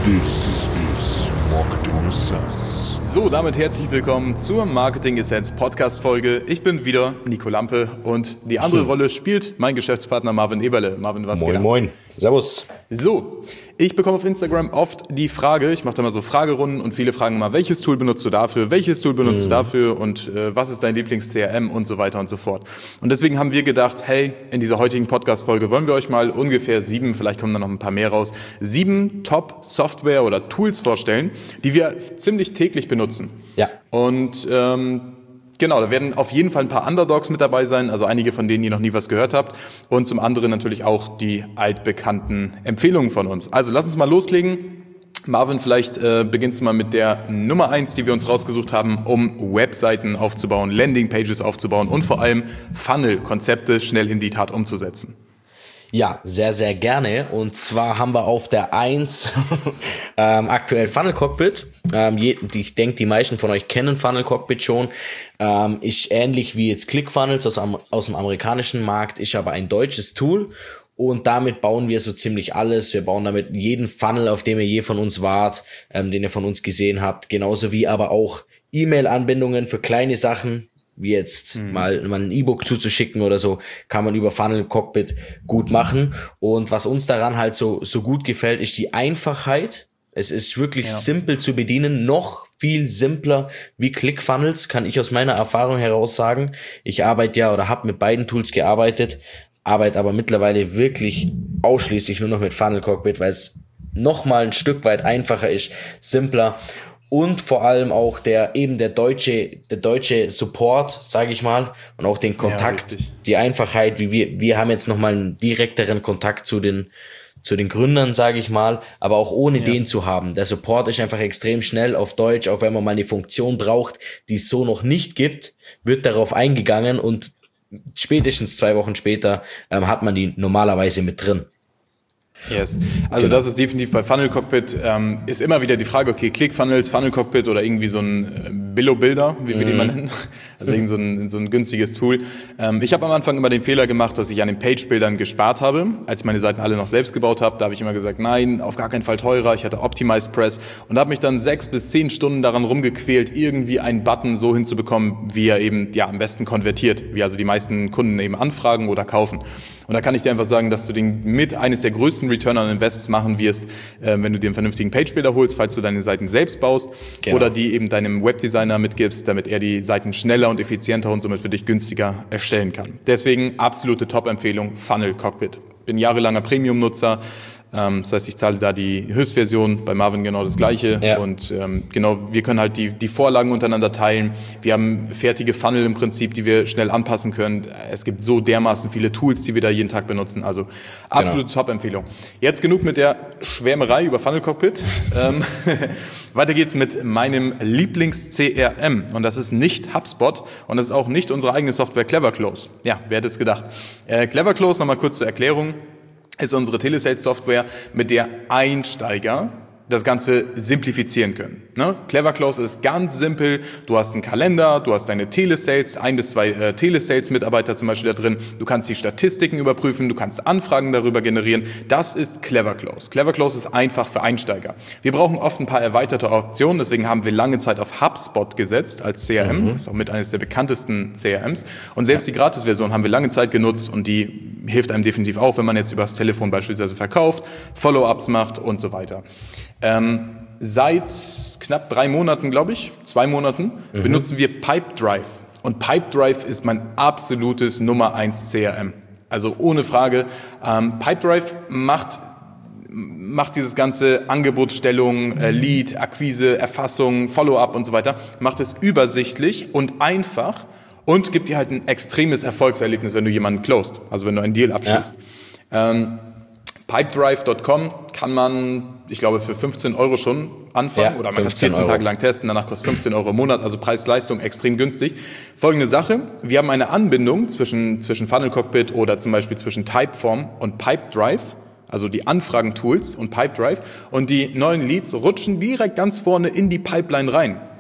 This is Marketing Essence. So, damit herzlich willkommen zur Marketing Essence Podcast Folge. Ich bin wieder Nico Lampe und die andere Rolle spielt mein Geschäftspartner Marvin Eberle. Marvin, was geht ab? Moin. Servus. So, ich bekomme auf Instagram oft die Frage, ich mache da mal so Fragerunden und viele fragen mal, welches Tool benutzt du dafür, welches Tool benutzt du dafür und was ist dein Lieblings-CRM und so weiter und so fort. Und deswegen haben wir gedacht, hey, in dieser heutigen Podcast-Folge wollen wir euch mal ungefähr 7, vielleicht kommen da noch ein paar mehr raus, 7 Top-Software oder Tools vorstellen, die wir ziemlich täglich benutzen. Ja. Und genau, da werden auf jeden Fall ein paar Underdogs mit dabei sein, also einige, von denen ihr noch nie was gehört habt. Und zum anderen natürlich auch die altbekannten Empfehlungen von uns. Also lass uns mal loslegen. Marvin, vielleicht beginnst du mal mit der Nummer 1, die wir uns rausgesucht haben, um Webseiten aufzubauen, Landingpages aufzubauen und vor allem Funnel-Konzepte schnell in die Tat umzusetzen. Ja, sehr, sehr gerne. Und zwar haben wir auf der 1 aktuell Funnel Cockpit. Ich denke, die meisten von euch kennen Funnel Cockpit schon. Ist ähnlich wie jetzt ClickFunnels aus dem amerikanischen Markt, ist aber ein deutsches Tool. Und damit bauen wir so ziemlich alles. Wir bauen damit jeden Funnel, auf dem ihr je von uns wart, den ihr von uns gesehen habt. Genauso wie aber auch E-Mail-Anbindungen für kleine Sachen, wie jetzt mal ein E-Book zuzuschicken oder so, kann man über Funnel Cockpit gut machen. Und was uns daran halt so gut gefällt, ist die Einfachheit. Es ist wirklich simpel zu bedienen, noch viel simpler wie ClickFunnels, kann ich aus meiner Erfahrung heraus sagen. Ich arbeite ja oder habe mit beiden Tools gearbeitet, arbeite aber mittlerweile wirklich ausschließlich nur noch mit Funnel Cockpit, weil es nochmal ein Stück weit einfacher ist, simpler. Und vor allem auch der deutsche Support, sage ich mal, und auch den Kontakt, die Einfachheit, wie wir haben jetzt nochmal einen direkteren Kontakt zu den Gründern, sage ich mal, aber auch ohne den zu haben. Der Support ist einfach extrem schnell auf Deutsch, auch wenn man mal eine Funktion braucht, die es so noch nicht gibt, wird darauf eingegangen und spätestens 2 Wochen später hat man die normalerweise mit drin. Yes. Also das ist definitiv bei Funnel Cockpit, ist immer wieder die Frage, okay, ClickFunnels, Funnel Cockpit oder irgendwie so ein Billo-Builder, wie wir die mal nennen, also irgend so ein günstiges Tool. Ich habe am Anfang immer den Fehler gemacht, dass ich an den Page-Bildern gespart habe, als ich meine Seiten alle noch selbst gebaut habe. Da habe ich immer gesagt, nein, auf gar keinen Fall teurer. Ich hatte Optimized Press und habe mich dann 6 bis 10 Stunden daran rumgequält, irgendwie einen Button so hinzubekommen, wie er eben am besten konvertiert, wie also die meisten Kunden eben anfragen oder kaufen. Und da kann ich dir einfach sagen, dass du den mit eines der größten Return on Invests machen wirst, wenn du dir einen vernünftigen Page-Builder holst, falls du deine Seiten selbst baust oder die eben deinem Webdesigner mitgibst, damit er die Seiten schneller und effizienter und somit für dich günstiger erstellen kann. Deswegen absolute Top-Empfehlung, Funnel Cockpit. Bin jahrelanger Premium-Nutzer. Das heißt, ich zahle da die Höchstversion, bei Marvin genau das Gleiche. Ja. Und genau, wir können halt die Vorlagen untereinander teilen. Wir haben fertige Funnel im Prinzip, die wir schnell anpassen können. Es gibt so dermaßen viele Tools, die wir da jeden Tag benutzen. Also absolute Top-Empfehlung. Jetzt genug mit der Schwärmerei über Funnel Cockpit. Weiter geht's mit meinem Lieblings-CRM. Und das ist nicht HubSpot und das ist auch nicht unsere eigene Software Cleverclose. Ja, wer hätte es gedacht? Cleverclose, nochmal kurz zur Erklärung, ist unsere Telesales-Software, mit der Einsteiger das Ganze simplifizieren können. Ne? Cleverclose ist ganz simpel. Du hast einen Kalender, du hast deine Telesales, 1 bis 2 Telesales-Mitarbeiter zum Beispiel da drin. Du kannst die Statistiken überprüfen, du kannst Anfragen darüber generieren. Das ist Cleverclose. Cleverclose ist einfach für Einsteiger. Wir brauchen oft ein paar erweiterte Optionen, deswegen haben wir lange Zeit auf HubSpot gesetzt als CRM. Das ist auch mit eines der bekanntesten CRMs. Und selbst die Gratis-Version haben wir lange Zeit genutzt und die hilft einem definitiv auch, wenn man jetzt über das Telefon beispielsweise verkauft, Follow-ups macht und so weiter. Seit knapp 3 Monaten, glaube ich, 2 Monaten, benutzen wir Pipedrive. Und Pipedrive ist mein absolutes Nummer 1 CRM. Also ohne Frage. Pipedrive macht dieses ganze Angebotsstellung, Lead, Akquise, Erfassung, Follow-up und so weiter, macht es übersichtlich und einfach und gibt dir halt ein extremes Erfolgserlebnis, wenn du jemanden closed, also wenn du einen Deal abschließt. Ja. Pipedrive.com kann man, ich glaube, für 15 € schon anfangen oder man kann es 14 Tage lang testen, danach kostet 15 € im Monat, also Preis-Leistung extrem günstig. Folgende Sache, wir haben eine Anbindung zwischen Funnel Cockpit oder zum Beispiel zwischen Typeform und Pipedrive, also die Anfragentools und Pipedrive und die neuen Leads rutschen direkt ganz vorne in die Pipeline rein.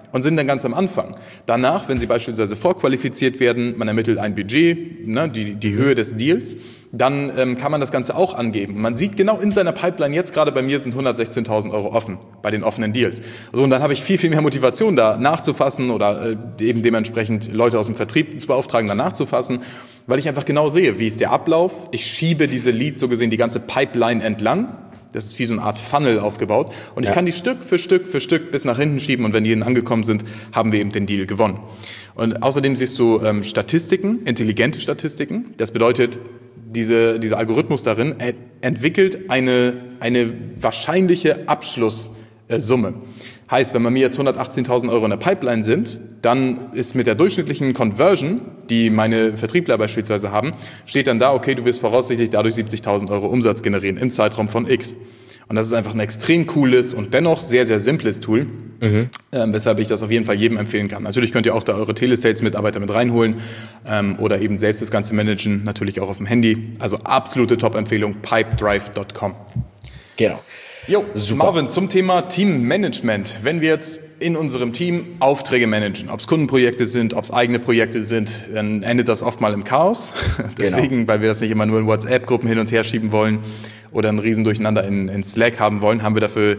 und sind dann ganz am Anfang. Danach, wenn sie beispielsweise vorqualifiziert werden, man ermittelt ein Budget, ne, die Höhe des Deals, dann kann man das Ganze auch angeben. Man sieht genau in seiner Pipeline, jetzt gerade bei mir sind 116.000 Euro offen, bei den offenen Deals. So, und dann habe ich viel, viel mehr Motivation, da nachzufassen oder eben dementsprechend Leute aus dem Vertrieb zu beauftragen, da nachzufassen, weil ich einfach genau sehe, wie ist der Ablauf. Ich schiebe diese Leads so gesehen die ganze Pipeline entlang. Das ist wie so eine Art Funnel aufgebaut. Und ich kann die Stück für Stück bis nach hinten schieben. Und wenn die hinten angekommen sind, haben wir eben den Deal gewonnen. Und außerdem siehst du Statistiken, intelligente Statistiken. Das bedeutet, dieser Algorithmus darin entwickelt eine wahrscheinliche Abschlusssumme. Heißt, wenn bei mir jetzt 118.000 Euro in der Pipeline sind, dann ist mit der durchschnittlichen Conversion, die meine Vertriebler beispielsweise haben, steht dann da, okay, du wirst voraussichtlich dadurch 70.000 Euro Umsatz generieren im Zeitraum von X. Und das ist einfach ein extrem cooles und dennoch sehr, sehr simples Tool, weshalb ich das auf jeden Fall jedem empfehlen kann. Natürlich könnt ihr auch da eure Telesales-Mitarbeiter mit reinholen oder eben selbst das Ganze managen, natürlich auch auf dem Handy. Also absolute Top-Empfehlung, pipedrive.com. Genau. Jo, super. Marvin, zum Thema Teammanagement. Wenn wir jetzt in unserem Team Aufträge managen, ob es Kundenprojekte sind, ob es eigene Projekte sind, dann endet das oft mal im Chaos. Deswegen, weil wir das nicht immer nur in WhatsApp-Gruppen hin und her schieben wollen oder ein Riesendurcheinander in Slack haben wollen, haben wir dafür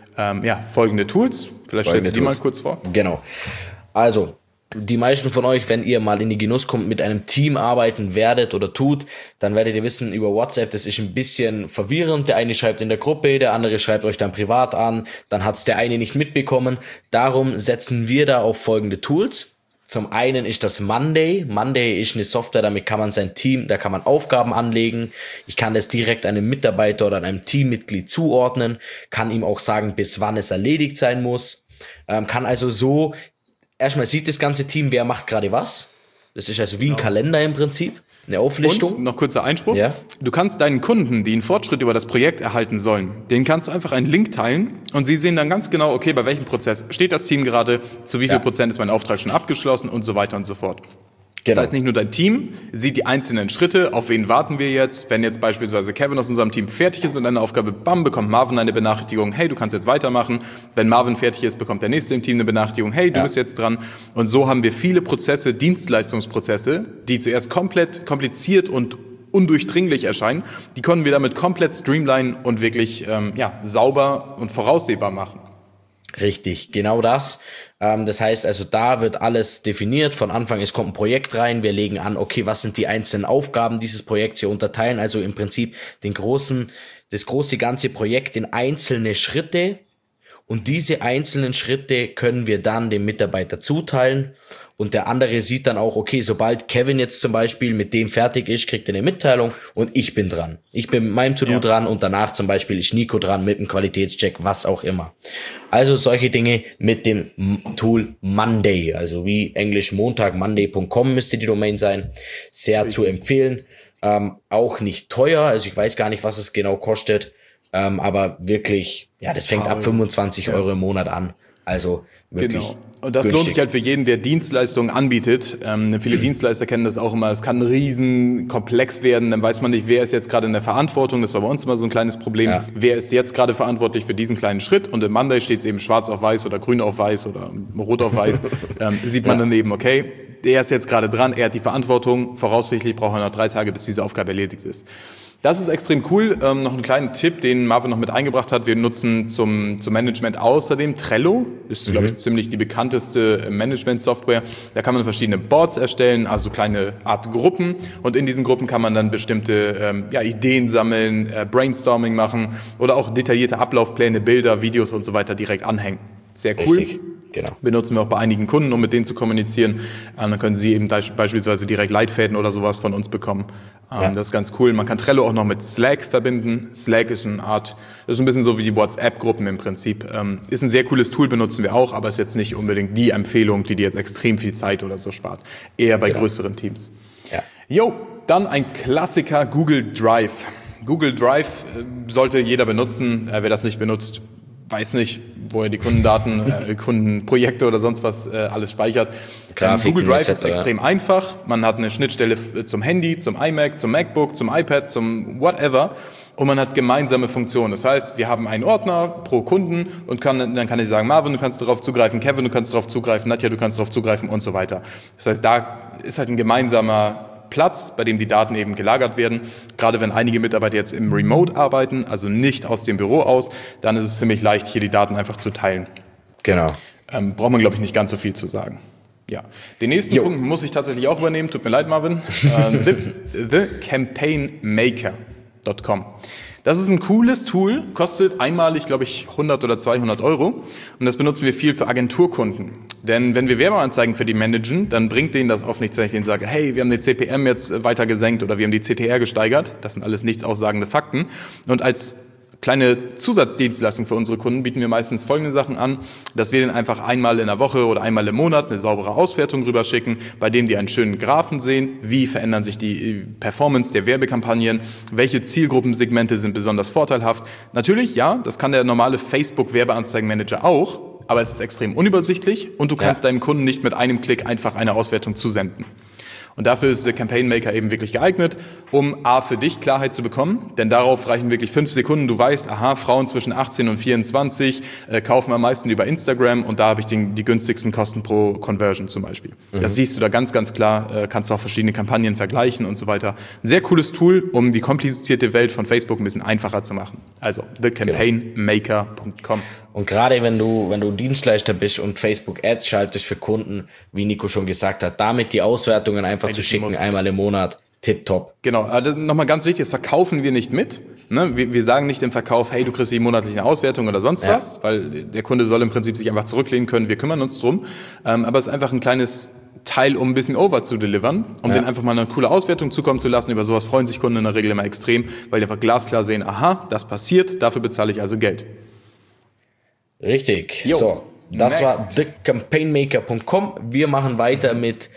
folgende Tools. Vielleicht stellst du die mal kurz vor. Genau. Also, die meisten von euch, wenn ihr mal in die Genuss kommt, mit einem Team arbeiten werdet oder tut, dann werdet ihr wissen, über WhatsApp, das ist ein bisschen verwirrend. Der eine schreibt in der Gruppe, der andere schreibt euch dann privat an, dann hat's der eine nicht mitbekommen. Darum setzen wir da auf folgende Tools. Zum einen ist das Monday. Monday ist eine Software, damit kann man sein Team, da kann man Aufgaben anlegen. Ich kann das direkt einem Mitarbeiter oder einem Teammitglied zuordnen, kann ihm auch sagen, bis wann es erledigt sein muss. Kann also so, erstmal sieht das ganze Team, wer macht gerade was. Das ist also wie ein Kalender im Prinzip, eine Auflistung. Und noch kurzer Einspruch. Ja. Du kannst deinen Kunden, die einen Fortschritt über das Projekt erhalten sollen, denen kannst du einfach einen Link teilen und sie sehen dann ganz genau, okay, bei welchem Prozess steht das Team gerade, zu wie viel Prozent ist mein Auftrag schon abgeschlossen und so weiter und so fort. Genau. Das heißt, nicht nur dein Team sieht die einzelnen Schritte, auf wen warten wir jetzt. Wenn jetzt beispielsweise Kevin aus unserem Team fertig ist mit einer Aufgabe, bam, bekommt Marvin eine Benachrichtigung, hey, du kannst jetzt weitermachen. Wenn Marvin fertig ist, bekommt der Nächste im Team eine Benachrichtigung, hey, du bist jetzt dran. Und so haben wir viele Prozesse, Dienstleistungsprozesse, die zuerst komplett kompliziert und undurchdringlich erscheinen, die können wir damit komplett streamlinen und wirklich sauber und voraussehbar machen. Richtig, genau das. Das heißt also, da wird alles definiert. Von Anfang, es kommt ein Projekt rein, wir legen an, okay, was sind die einzelnen Aufgaben dieses Projekts hier unterteilen, also im Prinzip das große ganze Projekt in einzelne Schritte, und diese einzelnen Schritte können wir dann dem Mitarbeiter zuteilen. Und der andere sieht dann auch, okay, sobald Kevin jetzt zum Beispiel mit dem fertig ist, kriegt er eine Mitteilung und ich bin dran. Ich bin mit meinem To-Do dran und danach zum Beispiel ist Nico dran mit dem Qualitätscheck, was auch immer. Also solche Dinge mit dem Tool Monday, also wie Englisch Montag, monday.com müsste die Domain sein. Sehr zu empfehlen. Auch nicht teuer, also ich weiß gar nicht, was es genau kostet, aber wirklich, das fängt ab 25 Euro im Monat an. Also wirklich. Genau. Und das lohnt sich halt für jeden, der Dienstleistungen anbietet. Viele Dienstleister kennen das auch immer. Es kann ein Riesenkomplex werden. Dann weiß man nicht, wer ist jetzt gerade in der Verantwortung. Das war bei uns immer so ein kleines Problem. Ja. Wer ist jetzt gerade verantwortlich für diesen kleinen Schritt? Und im Monday steht es eben schwarz auf weiß oder grün auf weiß oder rot auf weiß. Sieht man daneben, okay, der ist jetzt gerade dran. Er hat die Verantwortung. Voraussichtlich braucht er noch 3 Tage, bis diese Aufgabe erledigt ist. Das ist extrem cool. Noch einen kleinen Tipp, den Marvin noch mit eingebracht hat. Wir nutzen zum Management außerdem Trello. Das ist, glaube ich, ziemlich die bekannteste Management-Software. Da kann man verschiedene Boards erstellen, also kleine Art Gruppen. Und in diesen Gruppen kann man dann bestimmte Ideen sammeln, Brainstorming machen oder auch detaillierte Ablaufpläne, Bilder, Videos und so weiter direkt anhängen. Sehr cool. Richtig. Genau. Benutzen wir auch bei einigen Kunden, um mit denen zu kommunizieren. Dann können sie eben beispielsweise direkt Leitfäden oder sowas von uns bekommen. Das ist ganz cool. Man kann Trello auch noch mit Slack verbinden. Slack ist das ist ein bisschen so wie die WhatsApp-Gruppen im Prinzip. Ist ein sehr cooles Tool, benutzen wir auch, aber ist jetzt nicht unbedingt die Empfehlung, die dir jetzt extrem viel Zeit oder so spart. Eher bei größeren Teams. Ja. Dann ein Klassiker, Google Drive. Google Drive sollte jeder benutzen. Wer das nicht benutzt, weiß nicht, wo er die Kundendaten, Kundenprojekte oder sonst was alles speichert. Google Drive ist extrem einfach. Man hat eine Schnittstelle zum Handy, zum iMac, zum MacBook, zum iPad, zum whatever. und man hat gemeinsame Funktionen. Das heißt, wir haben einen Ordner pro Kunden und dann kann ich sagen, Marvin, du kannst darauf zugreifen, Kevin, du kannst darauf zugreifen, Nadja, du kannst darauf zugreifen und so weiter. Das heißt, da ist halt ein gemeinsamer Platz, bei dem die Daten eben gelagert werden. Gerade wenn einige Mitarbeiter jetzt im Remote arbeiten, also nicht aus dem Büro aus, dann ist es ziemlich leicht, hier die Daten einfach zu teilen. Genau. Braucht man, glaube ich, nicht ganz so viel zu sagen. Ja, den nächsten Punkt muss ich tatsächlich auch übernehmen. Tut mir leid, Marvin. TheCampaignMaker.com. Das ist ein cooles Tool, kostet einmalig, glaube ich, 100 oder 200 Euro. Und das benutzen wir viel für Agenturkunden. Denn wenn wir Werbeanzeigen für die managen, dann bringt denen das oft nichts, wenn ich denen sage, hey, wir haben den CPM jetzt weiter gesenkt oder wir haben die CTR gesteigert. Das sind alles nichts aussagende Fakten. Und als kleine Zusatzdienstleistung für unsere Kunden bieten wir meistens folgende Sachen an, dass wir denen einfach einmal in der Woche oder einmal im Monat eine saubere Auswertung rüberschicken, bei dem die einen schönen Graphen sehen, wie verändern sich die Performance der Werbekampagnen, welche Zielgruppensegmente sind besonders vorteilhaft. Natürlich, ja, das kann der normale Facebook-Werbeanzeigenmanager auch, aber es ist extrem unübersichtlich und du kannst deinem Kunden nicht mit einem Klick einfach eine Auswertung zusenden. Und dafür ist der Campaign Maker eben wirklich geeignet, um A, für dich Klarheit zu bekommen, denn darauf reichen wirklich 5 Sekunden. Du weißt, aha, Frauen zwischen 18 und 24 kaufen am meisten über Instagram und da habe ich die günstigsten Kosten pro Conversion zum Beispiel. Das siehst du da ganz, ganz klar, kannst auch verschiedene Kampagnen vergleichen und so weiter. Ein sehr cooles Tool, um die komplizierte Welt von Facebook ein bisschen einfacher zu machen. Also thecampaignmaker.com. Und gerade wenn du Dienstleister bist und Facebook Ads schaltest für Kunden, wie Nico schon gesagt hat, damit die Auswertungen einfach zu schicken, einmal im Monat, tipptopp. Genau, das nochmal ganz wichtig, das verkaufen wir nicht mit. Ne? Wir sagen nicht im Verkauf, hey, du kriegst die monatliche Auswertung oder sonst was, weil der Kunde soll im Prinzip sich einfach zurücklehnen können, wir kümmern uns drum. Aber es ist einfach ein kleines Teil, um ein bisschen over zu delivern, um denen einfach mal eine coole Auswertung zukommen zu lassen. Über sowas freuen sich Kunden in der Regel immer extrem, weil die einfach glasklar sehen, aha, das passiert, dafür bezahle ich also Geld. Richtig. So, das war thecampaignmaker.com. Wir machen weiter mit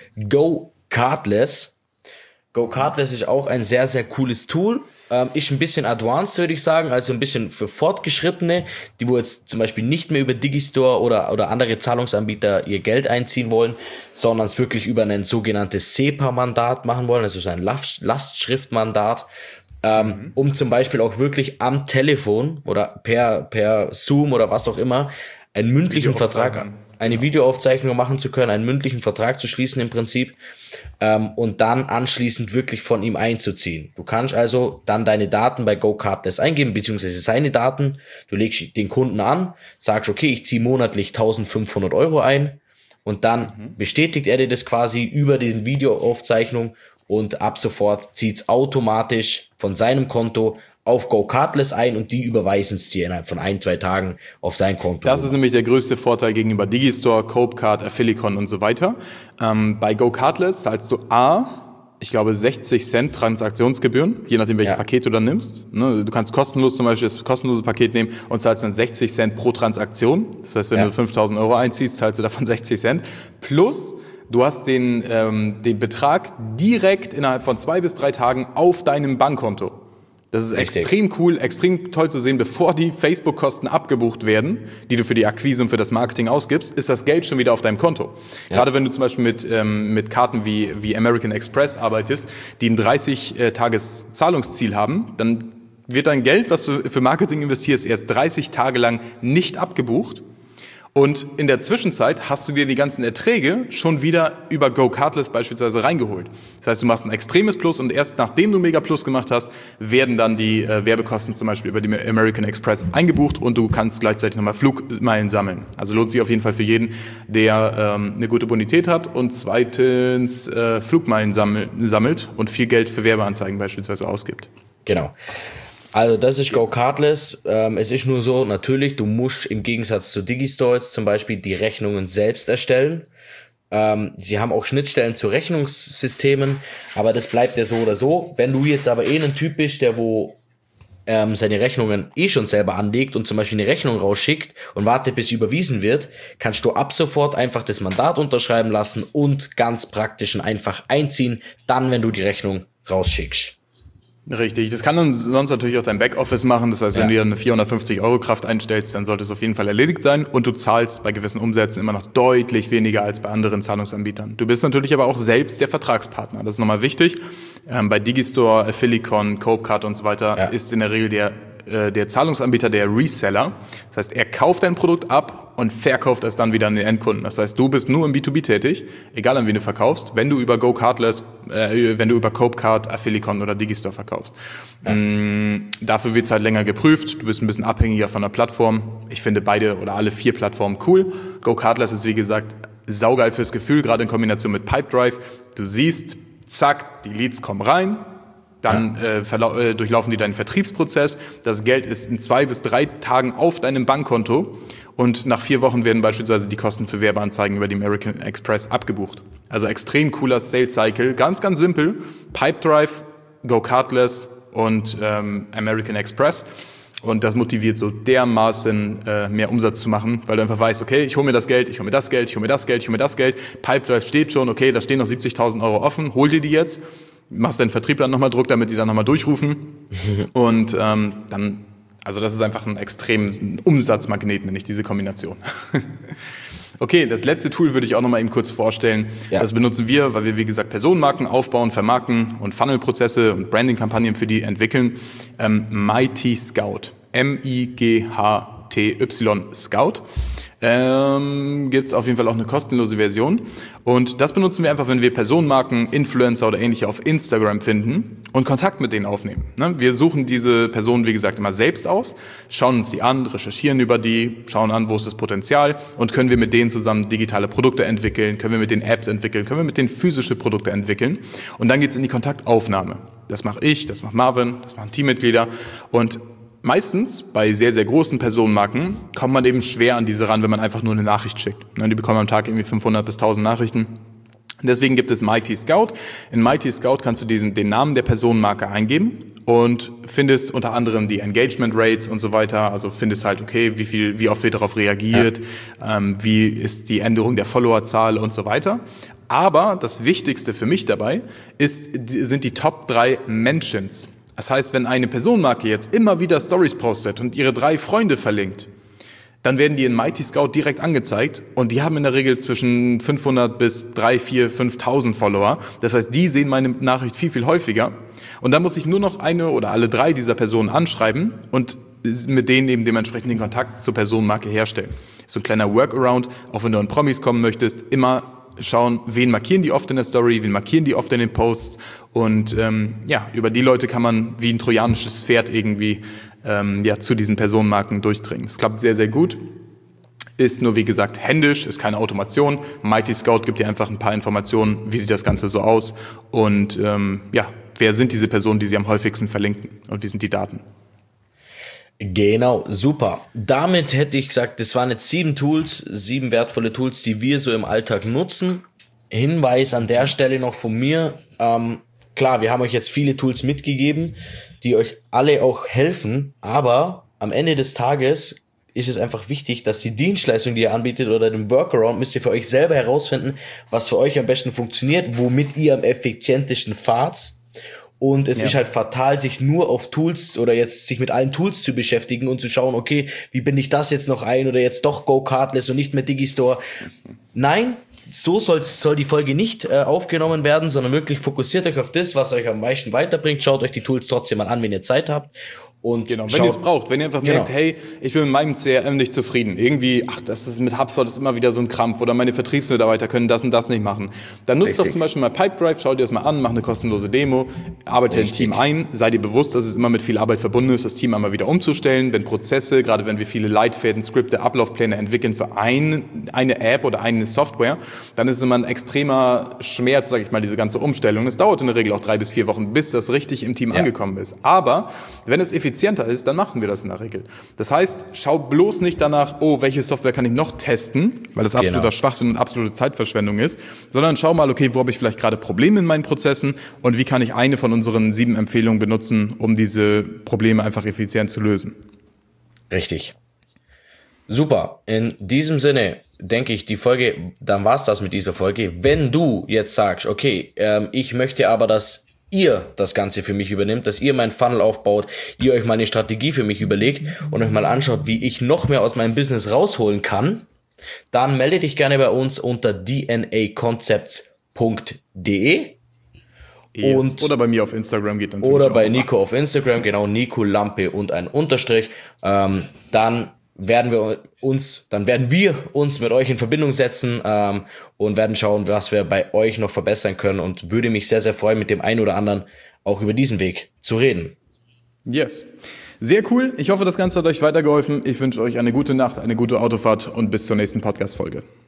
GoCardless. GoCardless ist auch ein sehr, sehr cooles Tool. Ist ein bisschen advanced, würde ich sagen, also ein bisschen für Fortgeschrittene, die wo jetzt zum Beispiel nicht mehr über Digistore oder andere Zahlungsanbieter ihr Geld einziehen wollen, sondern es wirklich über ein sogenanntes SEPA-Mandat machen wollen, also so ein Lastschriftmandat. Um zum Beispiel auch wirklich am Telefon oder per Zoom oder was auch immer einen mündlichen Vertrag, eine Videoaufzeichnung machen zu können, einen mündlichen Vertrag zu schließen im Prinzip und dann anschließend wirklich von ihm einzuziehen. Du kannst also dann deine Daten bei GoCardless eingeben, beziehungsweise seine Daten. Du legst den Kunden an, sagst, okay, ich ziehe monatlich 1.500 Euro ein und dann bestätigt er dir das quasi über die Videoaufzeichnung und ab sofort zieht's automatisch von seinem Konto auf GoCardless ein und die überweisen es dir innerhalb von 1-2 Tagen auf dein Konto. Das ist nämlich der größte Vorteil gegenüber Digistore, Copecard, Affilicon und so weiter. Bei GoCardless zahlst du ich glaube 60 Cent Transaktionsgebühren, je nachdem welches Paket du dann nimmst. Du kannst kostenlos zum Beispiel das kostenlose Paket nehmen und zahlst dann 60 Cent pro Transaktion. Das heißt, wenn du 5.000 Euro einziehst, zahlst du davon 60 Cent. Plus du hast den Betrag direkt innerhalb von 2 bis 3 Tagen auf deinem Bankkonto. Das ist extrem cool, extrem toll zu sehen, bevor die Facebook-Kosten abgebucht werden, die du für die Akquise und für das Marketing ausgibst, ist das Geld schon wieder auf deinem Konto. Ja. Gerade wenn du zum Beispiel mit Karten wie American Express arbeitest, die ein 30-Tages-Zahlungsziel haben, dann wird dein Geld, was du für Marketing investierst, erst 30 Tage lang nicht abgebucht. Und in der Zwischenzeit hast du dir die ganzen Erträge schon wieder über GoCardless beispielsweise reingeholt. Das heißt, du machst ein extremes Plus und erst nachdem du Mega Plus gemacht hast, werden dann die Werbekosten zum Beispiel über die American Express eingebucht und du kannst gleichzeitig nochmal Flugmeilen sammeln. Also lohnt sich auf jeden Fall für jeden, der eine gute Bonität hat und zweitens Flugmeilen sammelt und viel Geld für Werbeanzeigen beispielsweise ausgibt. Genau. Also das ist GoCardless. Es ist nur so, natürlich, du musst im Gegensatz zu Digistore jetzt zum Beispiel die Rechnungen selbst erstellen. Sie haben auch Schnittstellen zu Rechnungssystemen, aber das bleibt ja so oder so. Wenn du jetzt aber ein Typ bist, der seine Rechnungen schon selber anlegt und zum Beispiel eine Rechnung rausschickt und wartet, bis sie überwiesen wird, kannst du ab sofort einfach das Mandat unterschreiben lassen und ganz praktisch und einfach einziehen, dann, wenn du die Rechnung rausschickst. Richtig, das kann dann sonst natürlich auch dein Backoffice machen, das heißt, wenn du dir eine 450 Euro Kraft einstellst, dann sollte es auf jeden Fall erledigt sein und du zahlst bei gewissen Umsätzen immer noch deutlich weniger als bei anderen Zahlungsanbietern. Du bist natürlich aber auch selbst der Vertragspartner, das ist nochmal wichtig. Bei Digistore, Affilicon, Copecard und so weiter ist in der Regel der Zahlungsanbieter der Reseller. Das heißt, er kauft dein Produkt ab und verkauft es dann wieder an den Endkunden. Das heißt, du bist nur im B2B tätig, egal an wen du verkaufst, wenn du über GoCardless, wenn du über Copecard, Affilicon oder Digistore verkaufst. Dafür wird es halt länger geprüft. Du bist ein bisschen abhängiger von der Plattform. Ich finde beide oder alle 4 Plattformen cool. GoCardless ist, wie gesagt, saugeil fürs Gefühl, gerade in Kombination mit Pipedrive. Du siehst, zack, die Leads kommen rein. Dann durchlaufen die deinen Vertriebsprozess. Das Geld ist in 2 bis 3 Tagen auf deinem Bankkonto und nach 4 Wochen werden beispielsweise die Kosten für Werbeanzeigen über die American Express abgebucht. Also extrem cooler Sales Cycle, ganz, ganz simpel. Pipedrive, GoCardless und American Express. Und das motiviert so dermaßen mehr Umsatz zu machen, weil du einfach weißt, okay, ich hole mir das Geld, ich hole mir das Geld, ich hole mir das Geld, ich hole mir das Geld. Pipedrive steht schon, okay, da stehen noch 70.000 € offen, hol dir die jetzt. Machst deinen Vertriebler nochmal Druck, damit die dann nochmal durchrufen. Und dann, also das ist einfach ein extrem Umsatzmagnet, nenne ich diese Kombination. Okay, das letzte Tool würde ich auch nochmal eben kurz vorstellen. Ja. Das benutzen wir, weil wir, wie gesagt, Personenmarken aufbauen, vermarkten und Funnelprozesse und Branding-Kampagnen für die entwickeln. Mighty Scout. M-I-G-H-T-Y Scout. Gibt es auf jeden Fall auch eine kostenlose Version. Und das benutzen wir einfach, wenn wir Personenmarken, Influencer oder ähnliche auf Instagram finden und Kontakt mit denen aufnehmen. Wir suchen diese Personen, wie gesagt, immer selbst aus, schauen uns die an, recherchieren über die, schauen an, wo ist das Potenzial und können wir mit denen zusammen digitale Produkte entwickeln, können wir mit denen Apps entwickeln, können wir mit denen physische Produkte entwickeln. Und dann geht es in die Kontaktaufnahme. Das mache ich, das macht Marvin, das machen Teammitglieder und meistens bei sehr, sehr großen Personenmarken kommt man eben schwer an diese ran, wenn man einfach nur eine Nachricht schickt. Die bekommen am Tag irgendwie 500 bis 1000 Nachrichten. Deswegen gibt es Mighty Scout. In Mighty Scout kannst du den Namen der Personenmarke eingeben und findest unter anderem die Engagement Rates und so weiter. Also findest halt, okay, wie oft wird darauf reagiert, wie ist die Änderung der Followerzahl und so weiter. Aber das Wichtigste für mich dabei sind die Top 3 Mentions. Das heißt, wenn eine Personenmarke jetzt immer wieder Stories postet und ihre 3 Freunde verlinkt, dann werden die in Mighty Scout direkt angezeigt und die haben in der Regel zwischen 500 bis 3, 4, 5.000 Follower. Das heißt, die sehen meine Nachricht viel, viel häufiger und dann muss ich nur noch eine oder alle 3 dieser Personen anschreiben und mit denen eben dementsprechend den Kontakt zur Personenmarke herstellen. So ein kleiner Workaround, auch wenn du an Promis kommen möchtest, immer schauen, wen markieren die oft in der Story, wen markieren die oft in den Posts und über die Leute kann man wie ein trojanisches Pferd irgendwie zu diesen Personenmarken durchdringen. Es klappt sehr, sehr gut, ist nur wie gesagt händisch, ist keine Automation. Mighty Scout gibt dir einfach ein paar Informationen, wie sieht das Ganze so aus und wer sind diese Personen, die sie am häufigsten verlinken und wie sind die Daten. Genau, super. Damit hätte ich gesagt, das waren jetzt 7 wertvolle Tools, die wir so im Alltag nutzen. Hinweis an der Stelle noch von mir. Klar, wir haben euch jetzt viele Tools mitgegeben, die euch alle auch helfen, aber am Ende des Tages ist es einfach wichtig, dass die Dienstleistung, die ihr anbietet oder den Workaround, müsst ihr für euch selber herausfinden, was für euch am besten funktioniert, womit ihr am effizientesten fahrt. Und es ist halt fatal, sich nur auf Tools oder jetzt sich mit allen Tools zu beschäftigen und zu schauen, okay, wie binde ich das jetzt noch ein oder jetzt doch GoCardless und nicht mehr Digistore. Nein, so soll die Folge nicht aufgenommen werden, sondern wirklich fokussiert euch auf das, was euch am meisten weiterbringt. Schaut euch die Tools trotzdem mal an, wenn ihr Zeit habt. Und genau, wenn ihr es braucht, wenn ihr einfach merkt, hey, ich bin mit meinem CRM nicht zufrieden. Irgendwie, das ist mit HubSpot ist immer wieder so ein Krampf oder meine Vertriebsmitarbeiter können das und das nicht machen. Dann nutzt doch zum Beispiel mal Pipedrive, schaut ihr das mal an, macht eine kostenlose Demo, arbeitet ein Team ein, seid ihr bewusst, dass es immer mit viel Arbeit verbunden ist, das Team einmal wieder umzustellen, wenn Prozesse, gerade wenn wir viele Leitfäden, Skripte, Ablaufpläne entwickeln für eine App oder eine Software, dann ist es immer ein extremer Schmerz, sage ich mal, diese ganze Umstellung. Es dauert in der Regel auch 3 bis 4 Wochen, bis das richtig im Team angekommen ist. Aber wenn es effizienter ist, dann machen wir das in der Regel. Das heißt, schau bloß nicht danach, welche Software kann ich noch testen, weil das absoluter Schwachsinn und absolute Zeitverschwendung ist, sondern schau mal, okay, wo habe ich vielleicht gerade Probleme in meinen Prozessen und wie kann ich eine von unseren 7 Empfehlungen benutzen, um diese Probleme einfach effizient zu lösen. Richtig. Super. In diesem Sinne denke ich, dann war's das mit dieser Folge. Wenn du jetzt sagst, okay, ich möchte aber, dass ihr das Ganze für mich übernimmt, dass ihr meinen Funnel aufbaut, ihr euch mal eine Strategie für mich überlegt und euch mal anschaut, wie ich noch mehr aus meinem Business rausholen kann, dann melde dich gerne bei uns unter dnaconcepts.de Und oder bei mir auf Instagram geht natürlich oder auch bei noch. Nico auf Instagram, genau, Nico Lampe und ein Unterstrich. Dann werden wir uns mit euch in Verbindung setzen und werden schauen, was wir bei euch noch verbessern können, und würde mich sehr, sehr freuen, mit dem einen oder anderen auch über diesen Weg zu reden. Yes. Sehr cool. Ich hoffe, das Ganze hat euch weitergeholfen. Ich wünsche euch eine gute Nacht, eine gute Autofahrt und bis zur nächsten Podcast-Folge.